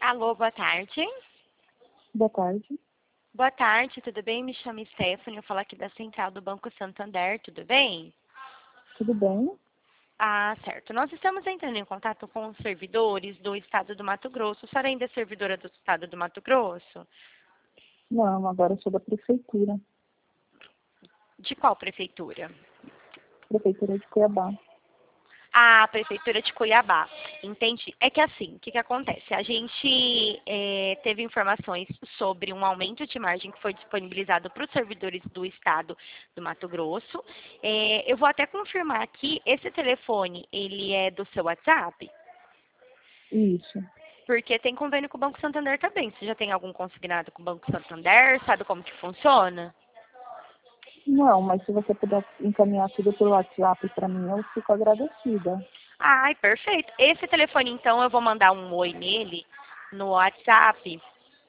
Alô, boa tarde. Boa tarde, Boa tarde, tudo bem? Me chamo Stephanie, eu falo aqui da Central do Banco Santander, tudo bem? tudo bem? Ah, certo. Nós estamos entrando em contato com os servidores do Estado do Mato Grosso. A senhora ainda é servidora do Estado do Mato Grosso? Não, agora eu sou da Prefeitura, De qual prefeitura? Prefeitura de Cuiabá. A Prefeitura de Cuiabá. Entendi. É que assim, o que acontece? A gente teve informações sobre um aumento de margem que foi disponibilizado para os servidores do Estado do Mato Grosso. Eu vou até confirmar aqui, esse telefone, ele é do seu WhatsApp? Isso. Porque tem convênio com o Banco Santander também. Você já tem algum consignado com o Banco Santander? Sabe como que funciona? Não, mas se você puder encaminhar tudo pelo WhatsApp para mim, eu fico agradecida. Ai, perfeito. Esse telefone, então, eu vou mandar um oi nele no WhatsApp.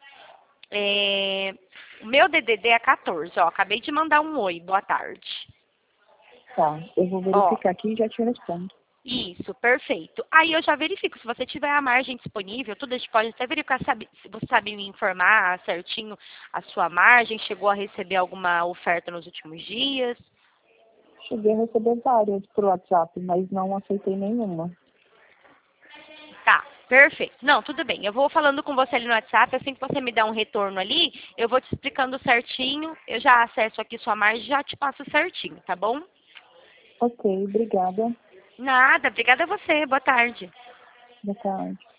É, O meu DDD é 14, ó. Acabei de mandar um oi, boa tarde. Tá, eu vou Ó, verificar aqui e já te respondo. isso, perfeito. Aí eu já verifico, se você tiver a margem disponível, tudo a gente pode até verificar se você sabe me informar certinho a sua margem, chegou a receber alguma oferta nos últimos dias. Cheguei a receber várias por WhatsApp, mas não aceitei nenhuma. Tá, perfeito. Não, tudo bem. Eu vou falando com você ali no WhatsApp, assim que você me dá um retorno ali, eu vou te explicando certinho, eu já acesso aqui sua margem e já te passo certinho, tá bom? Ok, obrigada. Nada, obrigada a você. Boa tarde. Boa tarde.